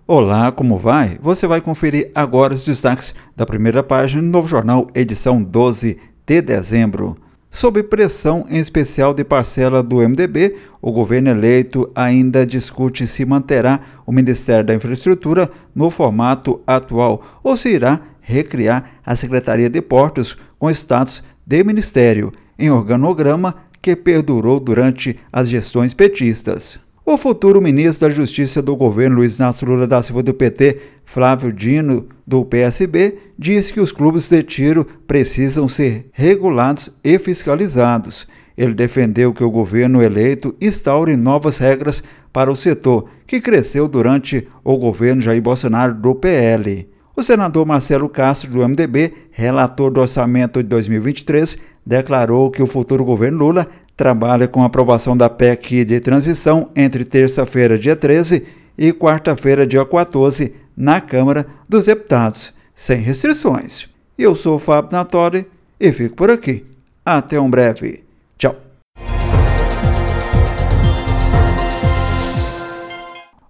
Olá, como vai? Você vai conferir agora os destaques da primeira página do Novo Jornal, edição 12 de dezembro. Sob pressão, em especial de parcela do MDB, o governo eleito ainda discute se manterá o Ministério da Infraestrutura no formato atual ou se irá recriar a Secretaria de Portos com status de ministério, em organograma que perdurou durante as gestões petistas. O futuro ministro da Justiça do governo Luiz Inácio Lula da Silva do PT, Flávio Dino do PSB, disse que os clubes de tiro precisam ser regulados e fiscalizados. Ele defendeu que o governo eleito instaure novas regras para o setor, que cresceu durante o governo Jair Bolsonaro do PL. O senador Marcelo Castro, do MDB, relator do orçamento de 2023, declarou que o futuro governo Lula trabalha com a aprovação da PEC de transição entre terça-feira, dia 13, e quarta-feira, dia 14, na Câmara dos Deputados, sem restrições. Eu sou o Fábio Nattori e fico por aqui. Até um breve.